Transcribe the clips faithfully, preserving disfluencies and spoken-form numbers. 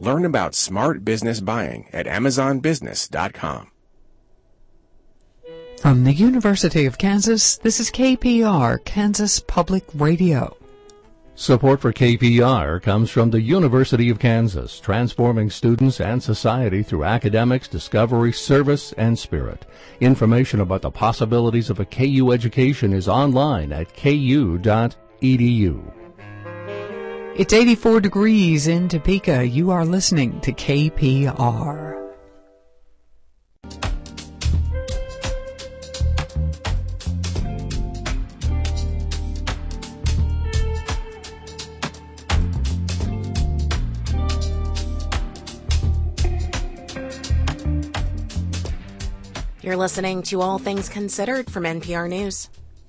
Learn about smart business buying at amazon business dot com. From the University of Kansas, this is K P R, Kansas Public Radio. Support for K P R comes from the University of Kansas, transforming students and society through academics, discovery, service, and spirit. Information about the possibilities of a K U education is online at k u dot e d u. It's eighty-four degrees in Topeka. You are listening to K P R. You're listening to All Things Considered from N P R News.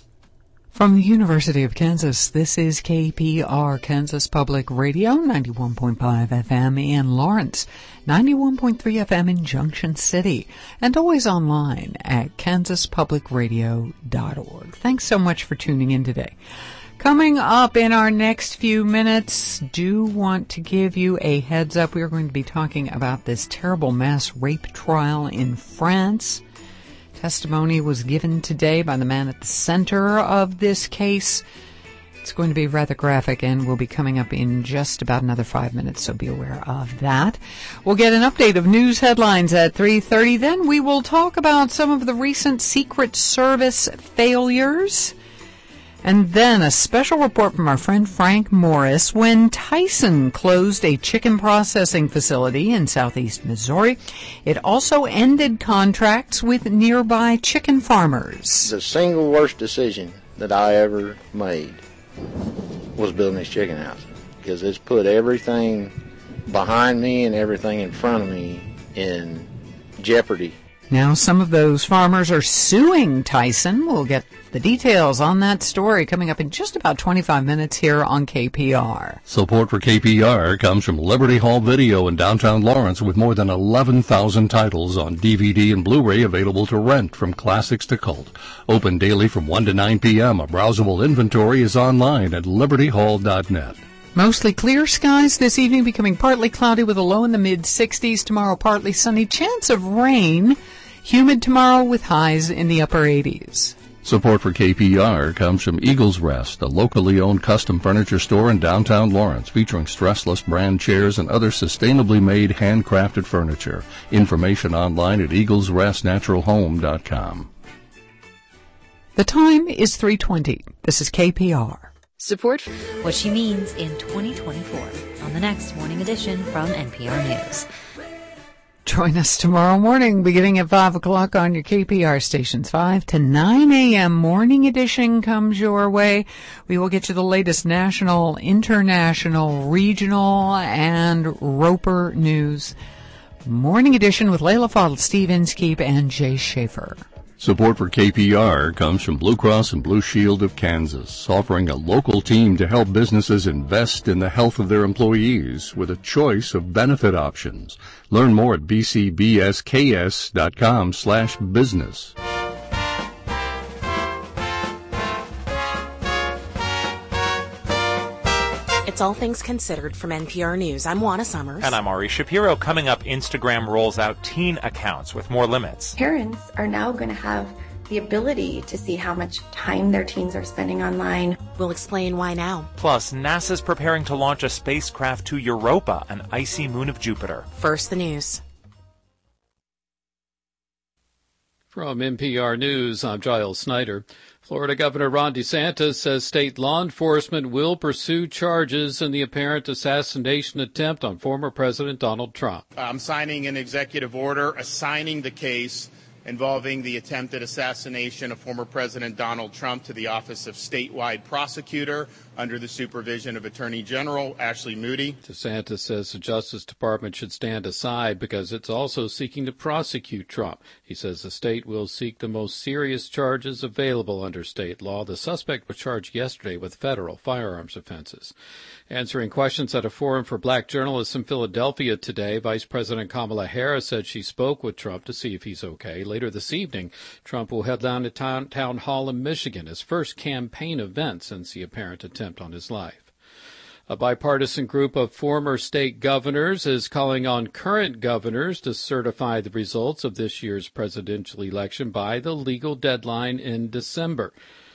From the University of Kansas, this is K P R, Kansas Public Radio, ninety-one point five F M in Lawrence, ninety-one point three F M in Junction City, and always online at kansas public radio dot org. Thanks so much for tuning in today. Coming up in our next few minutes, do want to give you a heads up. We are going to be talking about this terrible mass rape trial in France. Testimony was given today by the man at the center of this case. It's going to be rather graphic and will be coming up in just about another five minutes, so be aware of that. We'll get an update of news headlines at three thirty. Then we will talk about some of the recent Secret Service failures. And then a special report from our friend Frank Morris. When Tyson closed a chicken processing facility in southeast Missouri, it also ended contracts with nearby chicken farmers. The single worst decision that I ever made was building this chicken house, because it's put everything behind me and everything in front of me in jeopardy. Now, some of those farmers are suing Tyson. We'll get the details on that story coming up in just about twenty-five minutes here on K P R. Support for K P R comes from Liberty Hall Video in downtown Lawrence, with more than eleven thousand titles on D V D and Blu-ray available to rent, from classics to cult. Open daily from one to nine p.m. A browsable inventory is online at liberty hall dot net. Mostly clear skies this evening, becoming partly cloudy with a low in the mid sixties. Tomorrow, partly sunny, chance of rain. Humid tomorrow with highs in the upper eighties. Support for K P R comes from Eagles Rest, a locally owned custom furniture store in downtown Lawrence, featuring stressless brand chairs and other sustainably made handcrafted furniture. Information online at eagles rest natural home dot com. The time is three twenty. This is K P R. Support what she means in twenty twenty-four on the next Morning Edition from N P R News. Join us tomorrow morning beginning at five o'clock on your K P R stations. five to nine a.m. Morning Edition comes your way. We will get you the latest national, international, regional, and Roper news. Morning Edition with Layla Fadl, Steve Inskeep, and Jay Schaefer. Support for K P R comes from Blue Cross and Blue Shield of Kansas, offering a local team to help businesses invest in the health of their employees with a choice of benefit options. Learn more at b c b s k s dot com slash business. It's All Things Considered from N P R News. I'm Juana Summers. And I'm Ari Shapiro. Coming up, Instagram rolls out teen accounts with more limits. Parents are now going to have the ability to see how much time their teens are spending online. We'll explain why now. Plus, NASA's preparing to launch a spacecraft to Europa, an icy moon of Jupiter. First, the news. From N P R News, I'm Giles Snyder. Florida Governor Ron DeSantis says state law enforcement will pursue charges in the apparent assassination attempt on former President Donald Trump. I'm signing an executive order assigning the case involving the attempted assassination of former President Donald Trump to the Office of Statewide Prosecutor under the supervision of Attorney General Ashley Moody. DeSantis says the Justice Department should stand aside because it's also seeking to prosecute Trump. He says the state will seek the most serious charges available under state law. The suspect was charged yesterday with federal firearms offenses. Answering questions at a forum for black journalists in Philadelphia today, Vice President Kamala Harris said she spoke with Trump to see if he's okay. Later this evening, Trump will head down to town, town hall in Michigan, his first campaign event since the apparent attempt on his life. A bipartisan group of former state governors is calling on current governors to certify the results of this year's presidential election by the legal deadline in December.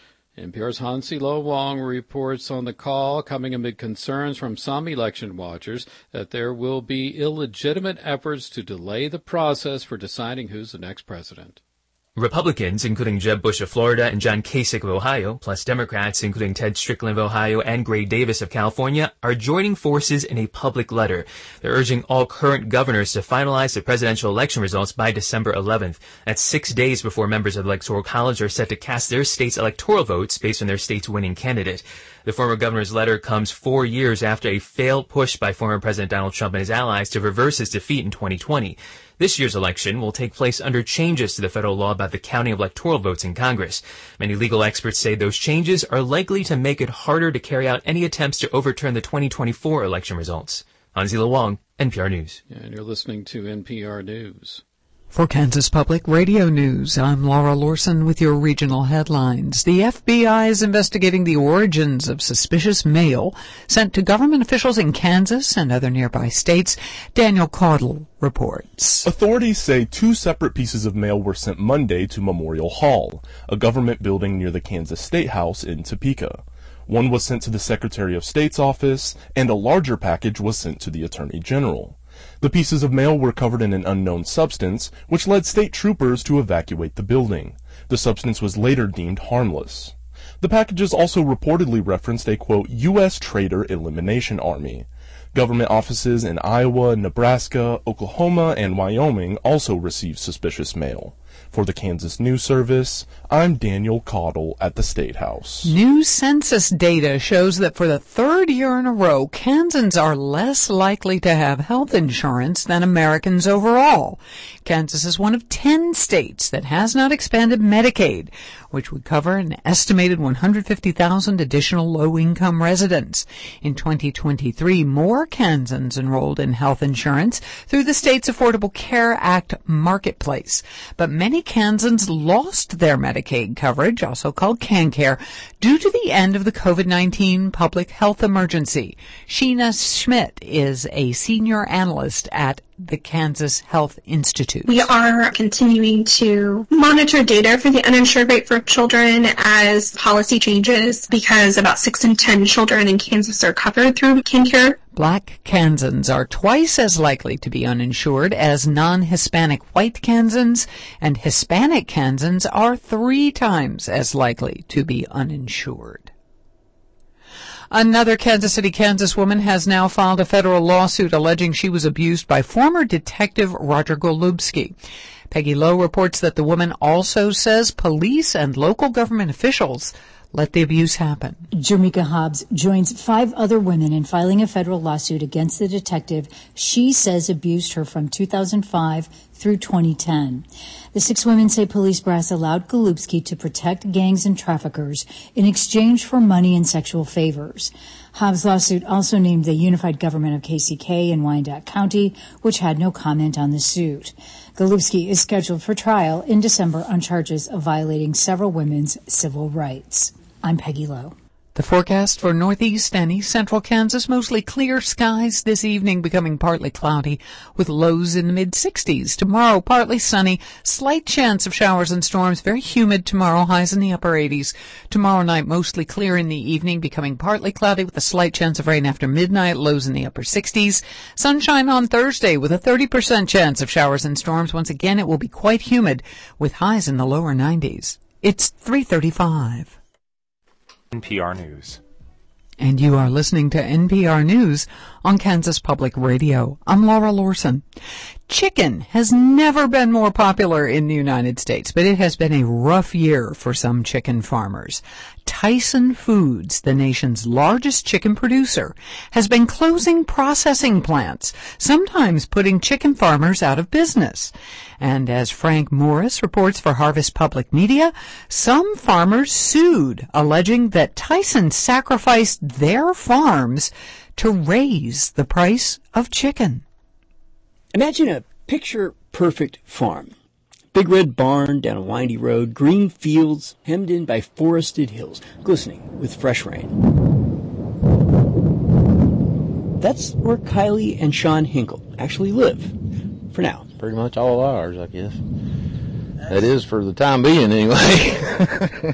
N P R's Hansi Lo Wong reports on the call coming amid concerns from some election watchers that there will be illegitimate efforts to delay the process for deciding who's the next president. Republicans, including Jeb Bush of Florida and John Kasich of Ohio, plus Democrats, including Ted Strickland of Ohio and Gray Davis of California, are joining forces in a public letter. They're urging all current governors to finalize the presidential election results by December eleventh. That's six days before members of the Electoral College are set to cast their state's electoral votes based on their state's winning candidate. The former governor's letter comes four years after a failed push by former President Donald Trump and his allies to reverse his defeat in twenty twenty. This year's election will take place under changes to the federal law about the counting of electoral votes in Congress. Many legal experts say those changes are likely to make it harder to carry out any attempts to overturn the twenty twenty-four election results. Hansi Lo Wong, N P R News. And you're listening to N P R News. For Kansas Public Radio News, I'm Laura Lorson with your regional headlines. The F B I is investigating the origins of suspicious mail sent to government officials in Kansas and other nearby states. Daniel Caudle reports. Authorities say two separate pieces of mail were sent Monday to Memorial Hall, a government building near the Kansas State House in Topeka. One was sent to the Secretary of State's office, and a larger package was sent to the Attorney General. The pieces of mail were covered in an unknown substance, which led state troopers to evacuate the building. The substance was later deemed harmless. The packages also reportedly referenced a, quote, U S Trader Elimination Army. Government offices in Iowa, Nebraska, Oklahoma, and Wyoming also received suspicious mail. For the Kansas News Service, I'm Daniel Caudle at the State House. New census data shows that for the third year in a row, Kansans are less likely to have health insurance than Americans overall. Kansas is one of ten states that has not expanded Medicaid, which would cover an estimated one hundred fifty thousand additional low-income residents. In twenty twenty-three, more Kansans enrolled in health insurance through the state's Affordable Care Act marketplace. But many Kansans lost their Medicaid coverage, also called KanCare, due to the end of the COVID nineteen public health emergency. Sheena Schmidt is a senior analyst at the Kansas Health Institute. We are continuing to monitor data for the uninsured rate for children as policy changes, because about six in ten children in Kansas are covered through KanCare. Black Kansans are twice as likely to be uninsured as non-Hispanic white Kansans, and Hispanic Kansans are three times as likely to be uninsured. Another Kansas City, Kansas woman has now filed a federal lawsuit alleging she was abused by former detective Roger Golubski. Peggy Lowe reports that the woman also says police and local government officials let the abuse happen. Jermika Hobbs joins five other women in filing a federal lawsuit against the detective she says abused her from two thousand five through twenty ten. The six women say police brass allowed Golubski to protect gangs and traffickers in exchange for money and sexual favors. Hobbs' lawsuit also named the Unified Government of K C K in Wyandotte County, which had no comment on the suit. Golubski is scheduled for trial in December on charges of violating several women's civil rights. I'm Peggy Lowe. The forecast for northeast and east central Kansas, mostly clear skies this evening, becoming partly cloudy with lows in the mid sixties. Tomorrow, partly sunny, slight chance of showers and storms, very humid tomorrow, highs in the upper eighties. Tomorrow night, mostly clear in the evening, becoming partly cloudy with a slight chance of rain after midnight, lows in the upper sixties. Sunshine on Thursday with a thirty percent chance of showers and storms. Once again, it will be quite humid with highs in the lower nineties. It's three thirty-five. N P R News. And you are listening to N P R News on Kansas Public Radio. I'm Laura Lorson. Chicken has never been more popular in the United States, but it has been a rough year for some chicken farmers. Tyson Foods, the nation's largest chicken producer, has been closing processing plants, sometimes putting chicken farmers out of business. And as Frank Morris reports for Harvest Public Media, some farmers sued, alleging that Tyson sacrificed their farms to raise the price of chicken. Imagine a picture-perfect farm. Big red barn down a windy road, green fields hemmed in by forested hills, glistening with fresh rain. that's where Kylie and Sean Hinkle actually live, for now. Pretty much all ours, I guess. That is for the time being, anyway.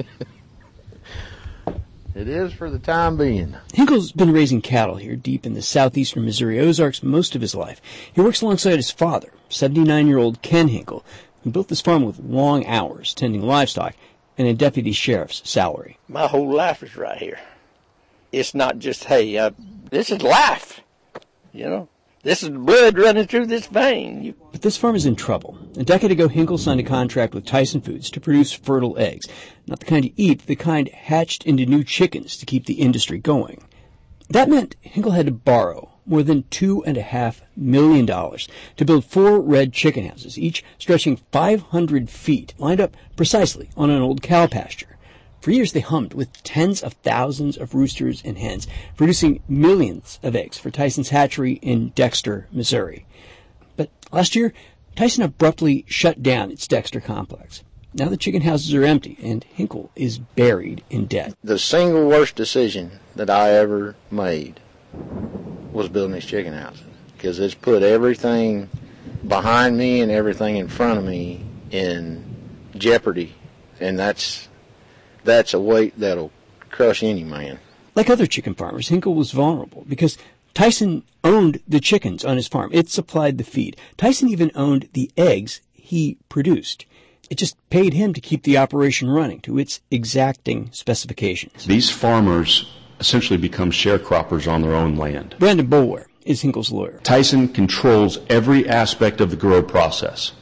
It is for the time being. Hinkle's been raising cattle here deep in the southeastern Missouri Ozarks most of his life. He works alongside his father, seventy-nine-year-old Ken Hinkle, who built this farm with long hours tending livestock and a deputy sheriff's salary. My whole life is right here. It's not just, hey, uh, this is life, you know. This is blood running through this vein. You... But this farm is in trouble. A decade ago, Hinkle signed a contract with Tyson Foods to produce fertile eggs. Not the kind you eat, the kind hatched into new chickens to keep the industry going. That meant Hinkle had to borrow more than two and a half million dollars to build four red chicken houses, each stretching five hundred feet, lined up precisely on an old cow pasture. For years, they hummed with tens of thousands of roosters and hens, producing millions of eggs for Tyson's hatchery in Dexter, Missouri. But last year, Tyson abruptly shut down its Dexter complex. Now the chicken houses are empty, and Hinkle is buried in debt. The single worst decision that I ever made was building this chicken house, because it's put everything behind me and everything in front of me in jeopardy, and that's that's a weight that'll crush any man. Like other chicken farmers, Hinkle was vulnerable because Tyson owned the chickens on his farm. It supplied the feed. Tyson even owned the eggs he produced. It just paid him to keep the operation running to its exacting specifications. These farmers essentially become sharecroppers on their own land. Brandon Boulware is Hinkle's lawyer. Tyson controls every aspect of the grow process.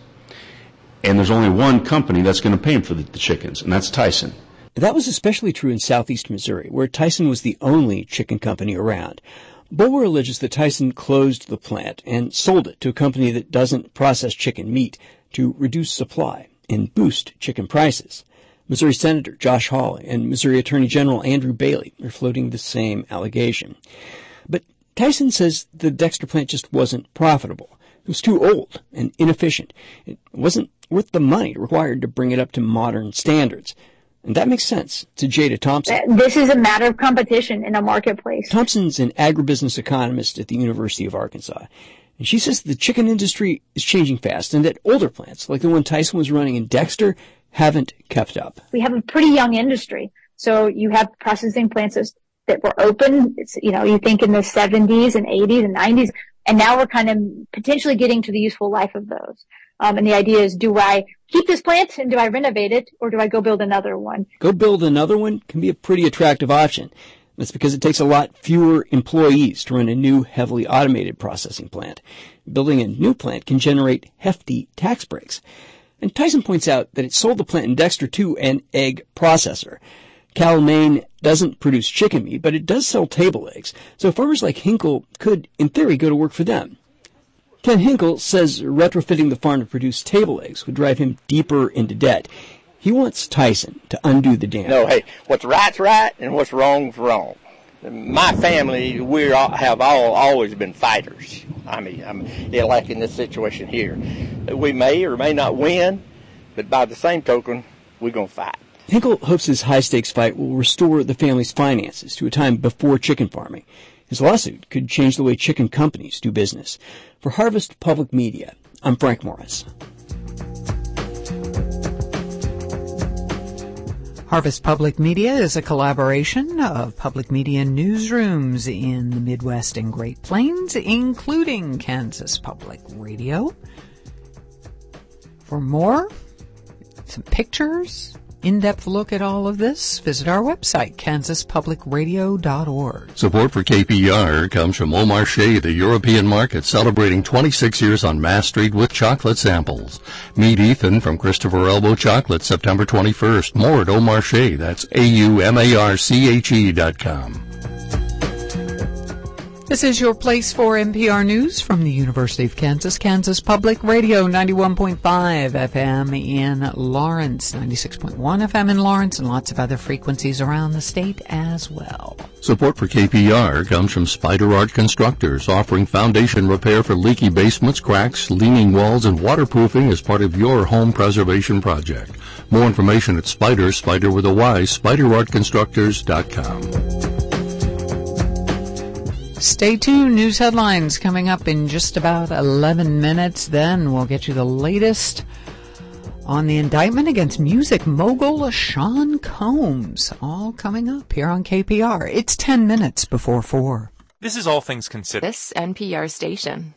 And there's only one company that's going to pay him for the, the chickens, and that's Tyson. That was especially true in southeast Missouri, where Tyson was the only chicken company around. Boulware alleges that Tyson closed the plant and sold it to a company that doesn't process chicken meat to reduce supply and boost chicken prices. Missouri Senator Josh Hawley and Missouri Attorney General Andrew Bailey are floating the same allegation. But Tyson says the Dexter plant just wasn't profitable. It was too old and inefficient. It wasn't worth the money required to bring it up to modern standards. And that makes sense to Jada Thompson. This is a matter of competition in a marketplace. Thompson's an agribusiness economist at the University of Arkansas. And she says the chicken industry is changing fast and that older plants, like the one Tyson was running in Dexter, haven't kept up. We have a pretty young industry. So you have processing plants that were open, it's, you know, you think in the seventies and eighties and nineties, and now we're kind of potentially getting to the useful life of those. Um, and the idea is, do I keep this plant and do I renovate it, or do I go build another one? Go build another one can be a pretty attractive option. That's because it takes a lot fewer employees to run a new, heavily automated processing plant. Building a new plant can generate hefty tax breaks. And Tyson points out that it sold the plant in Dexter to an egg processor. Cal-Maine doesn't produce chicken meat, but it does sell table eggs. So farmers like Hinkle could, in theory, go to work for them. Ken Hinkle says retrofitting the farm to produce table eggs would drive him deeper into debt. He wants Tyson to undo the damage. No, hey, what's right's right and what's wrong's wrong. My family, we have all always been fighters. I mean, I mean, yeah, like in this situation here. We may or may not win, but by the same token, we're going to fight. Hinkle hopes his high-stakes fight will restore the family's finances to a time before chicken farming. His lawsuit could change the way chicken companies do business. For Harvest Public Media, I'm Frank Morris. Harvest Public Media is a collaboration of public media newsrooms in the Midwest and Great Plains, including Kansas Public Radio. For more, some pictures, in-depth look at all of this, visit our website, kansas public radio dot org. Support for K P R comes from Au Marché, the European market, celebrating twenty-six years on Mass Street with chocolate samples. Meet Ethan from Christopher Elbow Chocolate, September twenty-first. More at Au Marché. That's A U M A R C H E dot com. This is your place for N P R News from the University of Kansas, Kansas Public Radio, ninety-one point five F M in Lawrence, ninety-six point one F M in Lawrence, and lots of other frequencies around the state as well. Support for K P R comes from Spider Art Constructors, offering foundation repair for leaky basements, cracks, leaning walls, and waterproofing as part of your home preservation project. More information at Spider, Spider with a Y, spider art constructors dot com. Stay tuned. News headlines coming up in just about eleven minutes. Then we'll get you the latest on the indictment against music mogul Sean Combs. All coming up here on K P R. It's ten minutes before four. This is All Things Considered. This N P R station.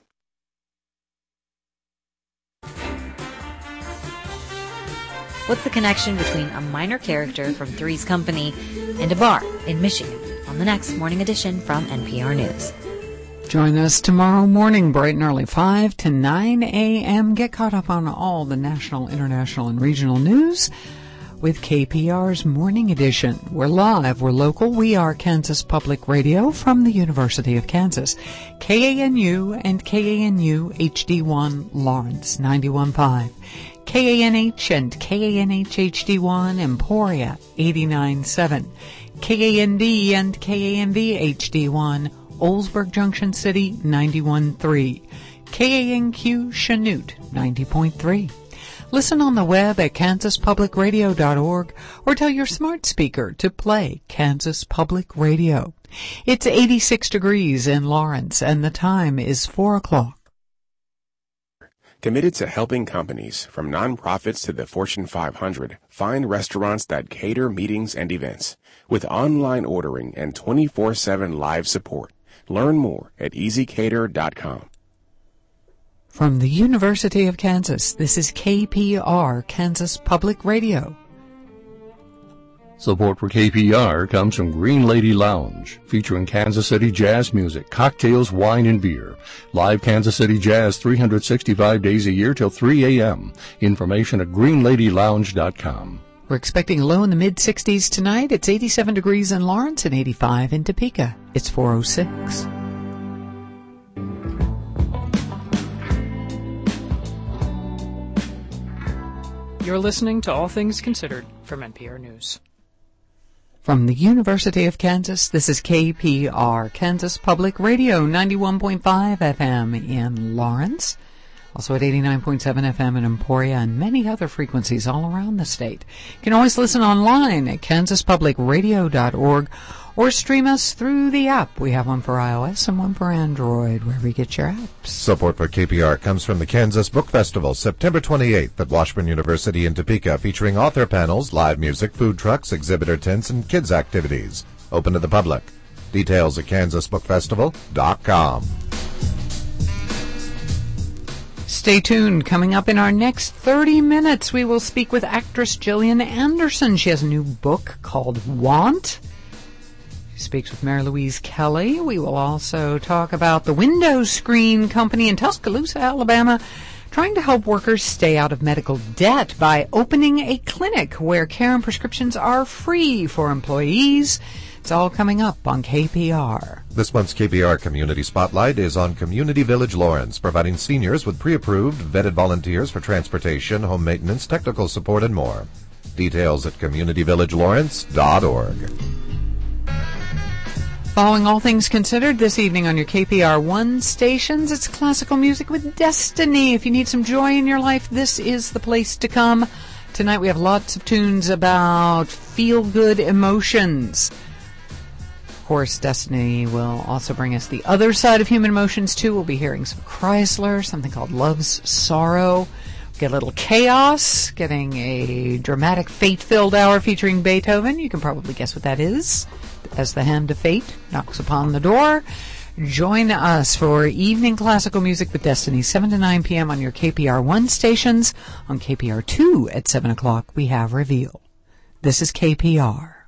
What's the connection between a minor character from Three's Company and a bar in Michigan? On the next Morning Edition from N P R News. Join us tomorrow morning, bright and early, five to nine a.m. Get caught up on all the national, international, and regional news with K P R's Morning Edition. We're live, we're local, we are Kansas Public Radio from the University of Kansas. K A N U and K A N U H D one Lawrence, ninety-one point five. K A N H and K A N H H D one Emporia, eighty-nine point seven. K A N D and K A N V H D one Oldsburg Junction City, ninety-one point three. K A N Q Chanute, ninety point three. Listen on the web at kansas public radio dot org or tell your smart speaker to play Kansas Public Radio. It's eighty-six degrees in Lawrence and the time is four o'clock. Committed to helping companies, from nonprofits to the Fortune five hundred, find restaurants that cater meetings and events. With online ordering and twenty-four seven live support. Learn more at easy cater dot com. From the University of Kansas, this is K P R, Kansas Public Radio. Support for K P R comes from Green Lady Lounge, featuring Kansas City jazz music, cocktails, wine, and beer. Live Kansas City jazz three hundred sixty-five days a year till three a.m. Information at green lady lounge dot com. We're expecting a low in the mid-sixties tonight. It's eighty-seven degrees in Lawrence and eighty-five in Topeka. It's four oh six. You're listening to All Things Considered from N P R News. From the University of Kansas, this is K P R, Kansas Public Radio, ninety-one point five F M in Lawrence. Also at eighty-nine point seven F M in Emporia and many other frequencies all around the state. You can always listen online at kansas public radio dot org or stream us through the app. We have one for iOS and one for Android, wherever you get your apps. Support for K P R comes from the Kansas Book Festival, September twenty-eighth at Washburn University in Topeka, featuring author panels, live music, food trucks, exhibitor tents, and kids activities. Open to the public. Details at kansas book festival dot com. Stay tuned. Coming up in our next thirty minutes, we will speak with actress Gillian Anderson. She has a new book called Want. She speaks with Mary Louise Kelly. We will also talk about the Window Screen Company in Tuscaloosa, Alabama, trying to help workers stay out of medical debt by opening a clinic where care and prescriptions are free for employees. It's all coming up on K P R. This month's K P R Community Spotlight is on Community Village Lawrence, providing seniors with pre-approved, vetted volunteers for transportation, home maintenance, technical support, and more. Details at community village lawrence dot org. Following All Things Considered this evening on your K P R one stations, it's classical music with Destiny. If you need some joy in your life, this is the place to come. Tonight we have lots of tunes about feel-good emotions. Of course, Destiny will also bring us the other side of human emotions, too. We'll be hearing some Chrysler, something called Love's Sorrow. Get a little chaos, getting a dramatic fate-filled hour featuring Beethoven. You can probably guess what that is, as the hand of fate knocks upon the door. Join us for Evening Classical Music with Destiny, seven to nine p.m. on your K P R one stations. On K P R two at seven o'clock, we have Reveal. This is K P R.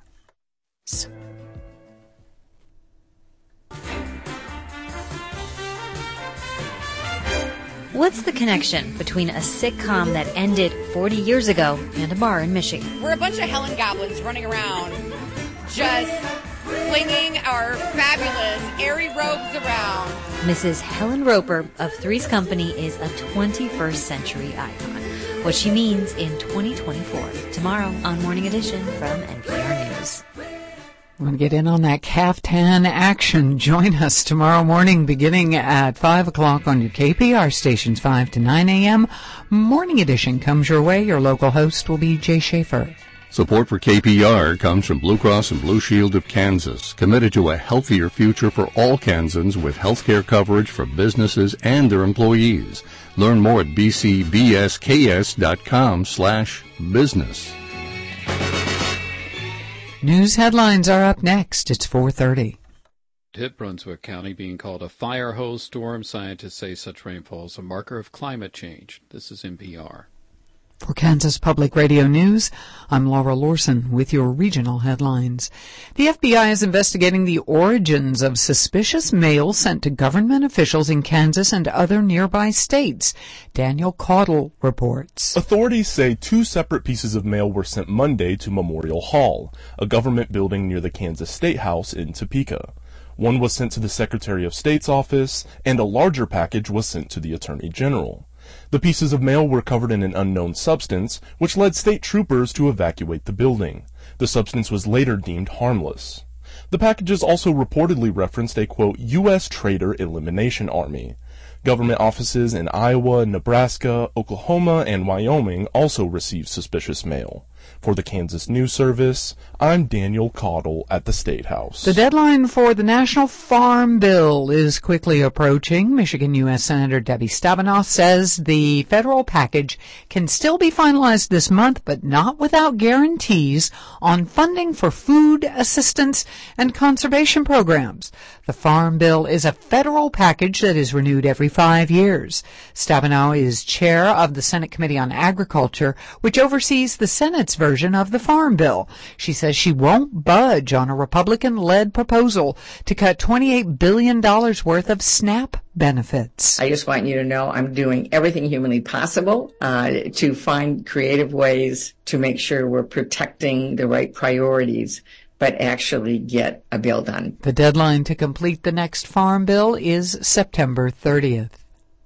What's the connection between a sitcom that ended forty years ago and a bar in Michigan? We're a bunch of Helen goblins running around, just flinging our fabulous airy robes around. Missus Helen Roper of Three's Company is a twenty-first century icon. What she means in twenty twenty-four. Tomorrow on Morning Edition from N P R News. Want to get in on that caftan action? Join us tomorrow morning beginning at five o'clock on your K P R stations, five to nine a.m. Morning Edition comes your way. Your local host will be Jay Schaefer. Support for K P R comes from Blue Cross and Blue Shield of Kansas, committed to a healthier future for all Kansans with health care coverage for businesses and their employees. Learn more at b c b s k s dot com slash business. News headlines are up next. It's four thirty. Hit Brunswick County being called a fire hose storm. Scientists say such rainfall is a marker of climate change. This is N P R. For Kansas Public Radio News, I'm Laura Lorson with your regional headlines. The F B I is investigating the origins of suspicious mail sent to government officials in Kansas and other nearby states. Daniel Caudle reports. Authorities say two separate pieces of mail were sent Monday to Memorial Hall, a government building near the Kansas State House in Topeka. One was sent to the Secretary of State's office, and a larger package was sent to the Attorney General. The pieces of mail were covered in an unknown substance, which led state troopers to evacuate the building. The substance was later deemed harmless. The packages also reportedly referenced a, quote, U S Trader Elimination Army. Government offices in Iowa, Nebraska, Oklahoma, and Wyoming also received suspicious mail. For the Kansas News Service, I'm Daniel Caudle at the State House. The deadline for the National Farm Bill is quickly approaching. Michigan U S Senator Debbie Stabenow says the federal package can still be finalized this month, but not without guarantees on funding for food assistance and conservation programs. The Farm Bill is a federal package that is renewed every five years. Stabenow is chair of the Senate Committee on Agriculture, which oversees the Senate's version of the Farm Bill. She says she won't budge on a Republican-led proposal to cut twenty-eight billion dollars worth of SNAP benefits. I just want you to know I'm doing everything humanly possible uh, to find creative ways to make sure we're protecting the right priorities, but actually get a bill done. The deadline to complete the next Farm Bill is September thirtieth.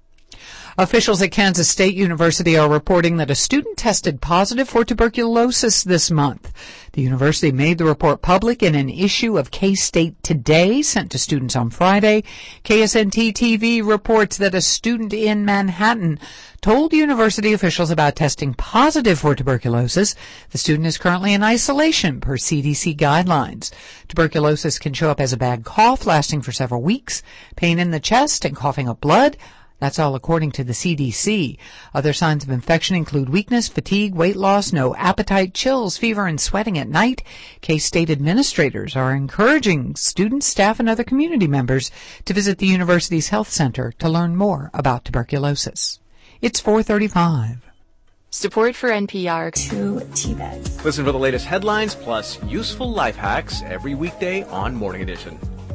Officials at Kansas State University are reporting that a student tested positive for tuberculosis this month. The university made the report public in an issue of K-State Today sent to students on Friday. K S N T T V reports that a student in Manhattan told university officials about testing positive for tuberculosis. The student is currently in isolation per C D C guidelines. Tuberculosis can show up as a bad cough lasting for several weeks, pain in the chest, and coughing up blood. That's all according to the C D C. Other signs of infection include weakness, fatigue, weight loss, no appetite, chills, fever, and sweating at night. K-State administrators are encouraging students, staff, and other community members to visit the university's health center to learn more about tuberculosis. It's four thirty-five. Support for N P R. Two tea bags. Listen for the latest headlines plus useful life hacks every weekday on Morning Edition.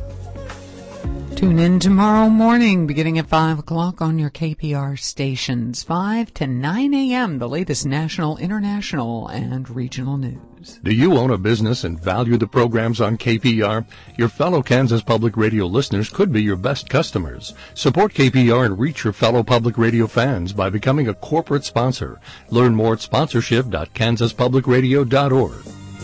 Tune in tomorrow morning, beginning at five o'clock on your K P R stations. five to nine a.m., the latest national, international, and regional news. Do you own a business and value the programs on K P R? Your fellow Kansas Public Radio listeners could be your best customers. Support K P R and reach your fellow public radio fans by becoming a corporate sponsor. Learn more at sponsorship dot kansas public radio dot org.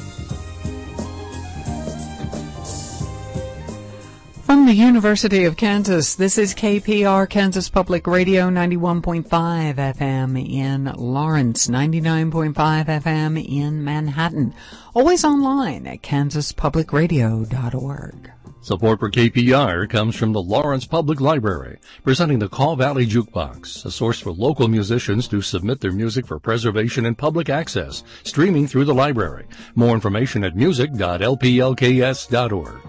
From the University of Kansas, this is K P R, Kansas Public Radio, ninety-one point five F M in Lawrence, ninety-nine point five F M in Manhattan. Always online at kansas public radio dot org. Support for K P R comes from the Lawrence Public Library, presenting the Kaw Valley Jukebox, a source for local musicians to submit their music for preservation and public access, streaming through the library. More information at music dot l p l k s dot org.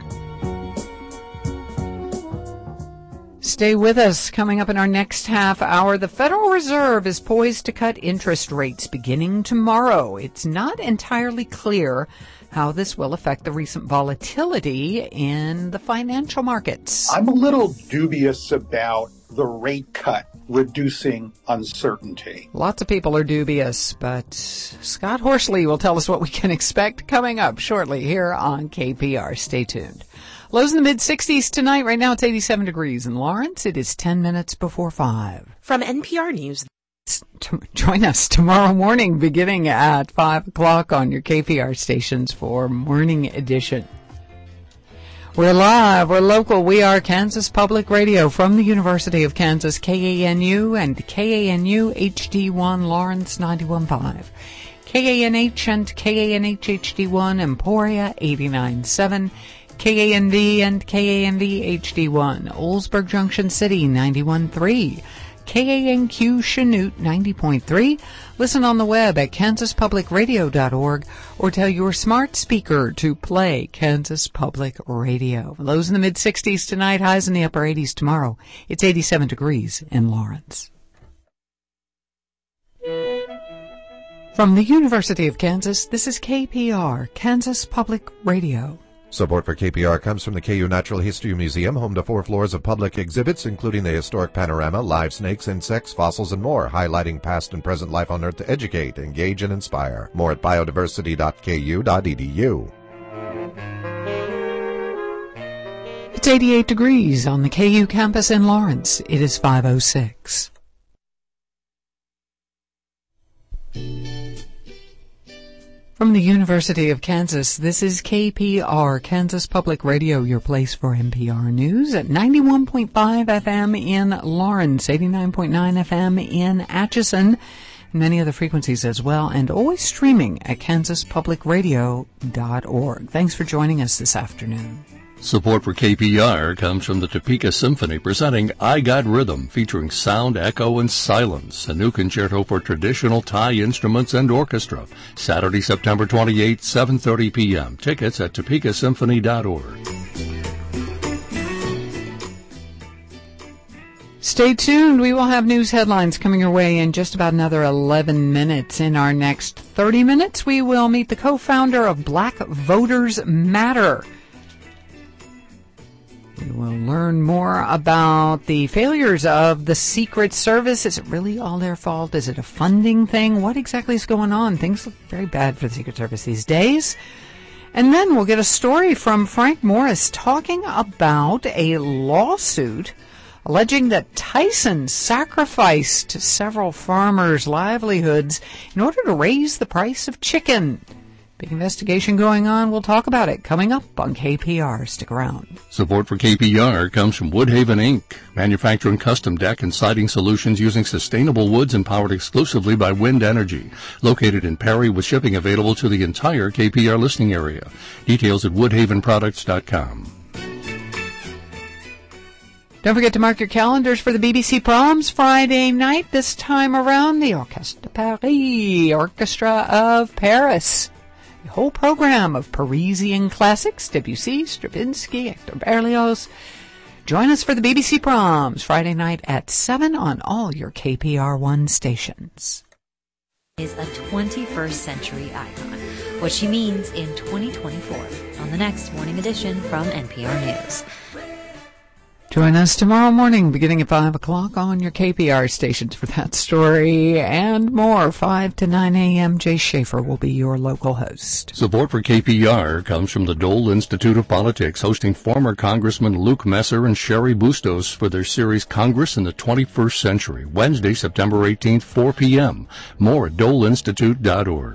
Stay with us. Coming up in our next half hour, the Federal Reserve is poised to cut interest rates beginning tomorrow. It's not entirely clear how this will affect the recent volatility in the financial markets. I'm a little dubious about the rate cut reducing uncertainty. Lots of people are dubious, but Scott Horsley will tell us what we can expect coming up shortly here on K P R. Stay tuned. Lows in the mid-sixties tonight. Right now it's eighty-seven degrees in Lawrence. It is ten minutes before five. From N P R News. Join us tomorrow morning beginning at five o'clock on your K P R stations for Morning Edition. We're live, we're local, we are Kansas Public Radio from the University of Kansas, K A N U and K A N U H D one Lawrence ninety-one point five. K A N H and K A N H H D one, Emporia eighty-nine point seven, K A N V and K A N V H D one, Oldsburg Junction City ninety-one point three, K A N Q Chanute ninety point three. Listen on the web at kansas public radio dot org or tell your smart speaker to play Kansas Public Radio. Lows in the mid sixties tonight, highs in the upper eighties tomorrow. It's eighty-seven degrees in Lawrence. From the University of Kansas, this is K P R, Kansas Public Radio. Support for K P R comes from the K U Natural History Museum, home to four floors of public exhibits, including the historic panorama, live snakes, insects, fossils, and more, highlighting past and present life on Earth to educate, engage, and inspire. More at biodiversity dot k u dot e d u. It's eighty-eight degrees on the K U campus in Lawrence. It is five oh six. From the University of Kansas, this is K P R, Kansas Public Radio, your place for N P R News at ninety-one point five F M in Lawrence, eighty-nine point nine F M in Atchison, many other frequencies as well, and always streaming at kansas public radio dot org. Thanks for joining us this afternoon. Support for K P R comes from the Topeka Symphony presenting I Got Rhythm, featuring sound, echo, and silence, a new concerto for traditional Thai instruments and orchestra. Saturday, September twenty-eighth, seven thirty p.m. Tickets at topeka symphony dot org. Stay tuned. We will have news headlines coming your way in just about another eleven minutes. In our next thirty minutes, we will meet the co-founder of Black Voters Matter. We will learn more about the failures of the Secret Service. Is it really all their fault? Is it a funding thing? What exactly is going on? Things look very bad for the Secret Service these days. And then we'll get a story from Frank Morris talking about a lawsuit alleging that Tyson sacrificed several farmers' livelihoods in order to raise the price of chicken. Big investigation going on. We'll talk about it coming up on K P R. Stick around. Support for K P R comes from Woodhaven Incorporated, manufacturing custom deck and siding solutions using sustainable woods and powered exclusively by wind energy. Located in Perry with shipping available to the entire K P R listening area. Details at woodhaven products dot com. Don't forget to mark your calendars for the B B C Proms Friday night. This time around, the Orchestre de Paris, Orchestra of Paris. The whole program of Parisian classics, Debussy, Stravinsky, Hector Berlioz. Join us for the B B C Proms Friday night at seven on all your K P R one stations. Is a twenty-first century icon. What she means in twenty twenty-four on the next morning edition from N P R News. Join us tomorrow morning beginning at five o'clock on your K P R stations for that story and more. five to nine a.m. Jay Schaefer will be your local host. Support for K P R comes from the Dole Institute of Politics, hosting former Congressman Luke Messer and Sherry Bustos for their series Congress in the twenty-first century, Wednesday, September eighteenth, four p.m. More at dole institute dot org.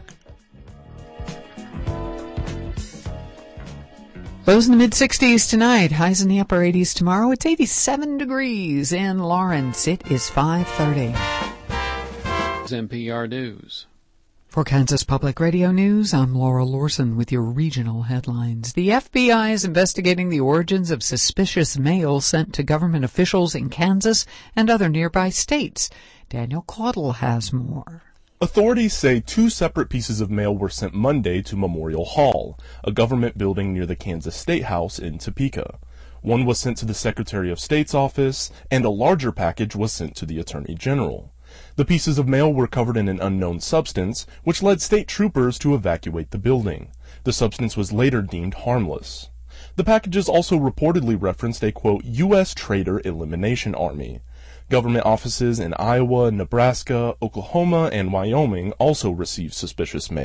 Lows in the mid sixties tonight, highs in the upper eighties tomorrow. It's eighty-seven degrees in Lawrence. It is five thirty. N P R News. For Kansas Public Radio News, I'm Laura Lorson with your regional headlines. The F B I is investigating the origins of suspicious mail sent to government officials in Kansas and other nearby states. Daniel Caudle has more. Authorities say two separate pieces of mail were sent Monday to Memorial Hall, a government building near the Kansas State House in Topeka. One was sent to the Secretary of State's office, and a larger package was sent to the Attorney General. The pieces of mail were covered in an unknown substance, which led state troopers to evacuate the building. The substance was later deemed harmless. The packages also reportedly referenced a, quote, U S Trader Elimination Army. Government offices in Iowa, Nebraska, Oklahoma, and Wyoming also received suspicious mail.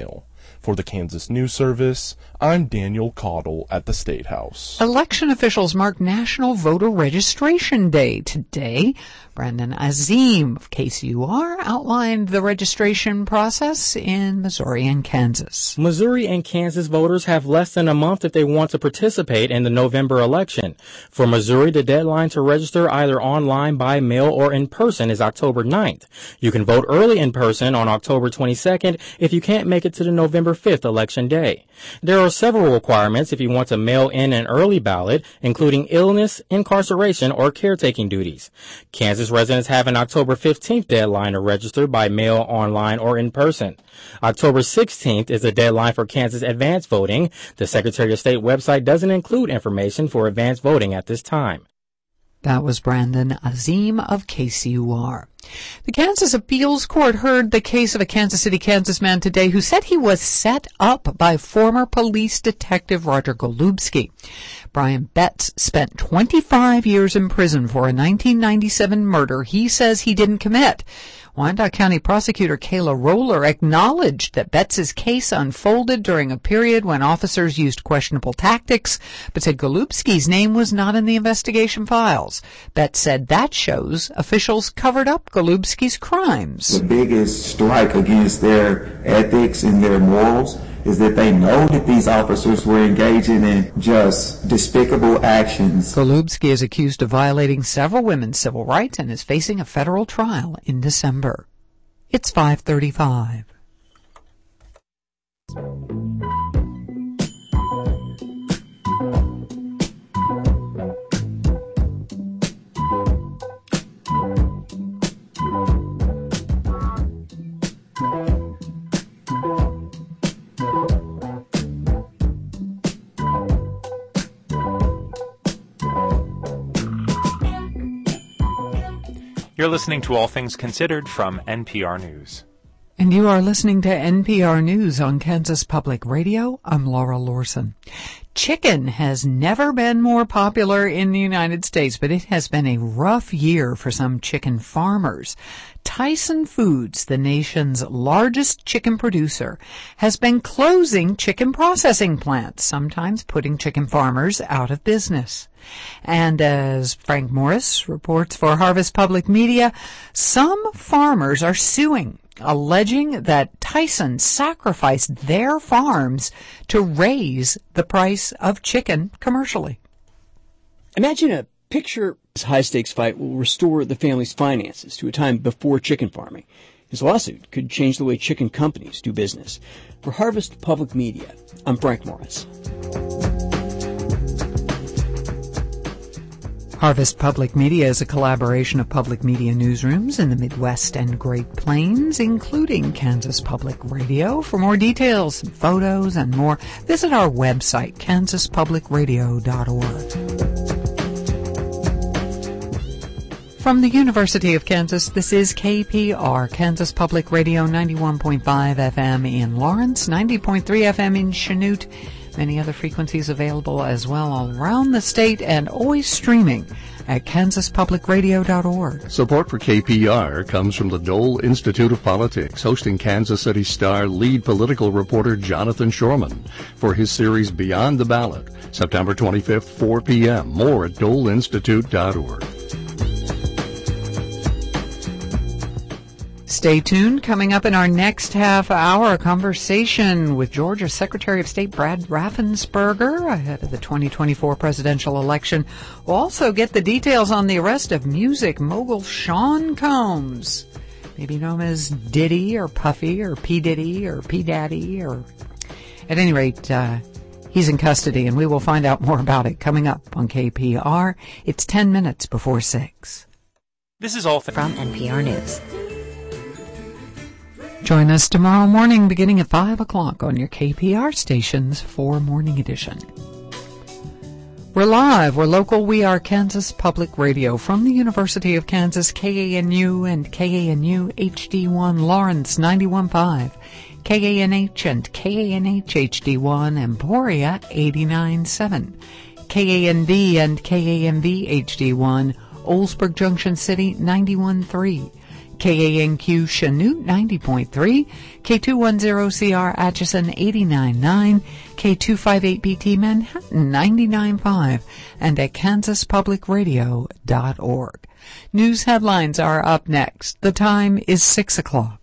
For the Kansas News Service, I'm Daniel Caudle at the State House. Election officials mark National Voter Registration Day today. Brandon Azim of K C U R outlined the registration process in Missouri and Kansas. Missouri and Kansas voters have less than a month if they want to participate in the November election. For Missouri, the deadline to register either online, by mail, or in person is October ninth. You can vote early in person on October twenty-second if you can't make it to the November fifth election day. There are several requirements if you want to mail in an early ballot, including illness, incarceration, or caretaking duties. Kansas residents have an October fifteenth deadline to register by mail, online, or in person. October sixteenth is the deadline for Kansas advance voting. The Secretary of State website doesn't include information for advance voting at this time. That was Brandon Azim of K C U R. The Kansas Appeals Court heard the case of a Kansas City, Kansas man today who said he was set up by former police detective Roger Golubski. Brian Betts spent twenty-five years in prison for a nineteen ninety-seven murder he says he didn't commit. Wyandotte County Prosecutor Kayla Roller acknowledged that Betts' case unfolded during a period when officers used questionable tactics, but said Golubski's name was not in the investigation files. Betts said that shows officials covered up Golubski's crimes. The biggest strike against their ethics and their morals is that they know that these officers were engaging in just despicable actions. Golubski is accused of violating several women's civil rights and is facing a federal trial in December. It's five thirty-five. You're listening to All Things Considered from N P R News. And you are listening to N P R News on Kansas Public Radio. I'm Laura Lorson. Chicken has never been more popular in the United States, but it has been a rough year for some chicken farmers. Tyson Foods, the nation's largest chicken producer, has been closing chicken processing plants, sometimes putting chicken farmers out of business. And as Frank Morris reports for Harvest Public Media, some farmers are suing, alleging that Tyson sacrificed their farms to raise the price of chicken commercially. Imagine a picture this high-stakes fight will restore the family's finances to a time before chicken farming. His lawsuit could change the way chicken companies do business. For Harvest Public Media, I'm Frank Morris. Harvest Public Media is a collaboration of public media newsrooms in the Midwest and Great Plains, including Kansas Public Radio. For more details, photos, and more, visit our website, kansas public radio dot org. From the University of Kansas, this is K P R, Kansas Public Radio, ninety-one point five F M in Lawrence, ninety point three F M in Chanute. Many other frequencies available as well all around the state and always streaming at kansas public radio dot org. Support for K P R comes from the Dole Institute of Politics, hosting Kansas City Star lead political reporter Jonathan Shorman for his series Beyond the Ballot, September twenty-fifth, four p.m. More at dole institute dot org. Stay tuned. Coming up in our next half hour, a conversation with Georgia Secretary of State Brad Raffensperger ahead of the twenty twenty-four presidential election. We'll also get the details on the arrest of music mogul Sean Combs, maybe known as Diddy or Puffy or P. Diddy or P. Daddy, or at any rate, uh, he's in custody, and we will find out more about it coming up on K P R. It's ten minutes before six. This is all th- from N P R News. Join us tomorrow morning beginning at five o'clock on your K P R stations for Morning Edition. We're live, we're local, we are Kansas Public Radio from the University of Kansas, K A N U and K A N U H D one Lawrence ninety-one point five, K A N H and K A N H H D one Emporia eighty-nine point seven, K A N V and K A N V H D one Oldsburg Junction City ninety-one point three, K A N Q Chanute ninety point three, K two ten C R Atchison eighty-nine point nine, K two fifty-eight B T Manhattan ninety-nine point five, and at kansas public radio dot org. News headlines are up next. The time is six o'clock.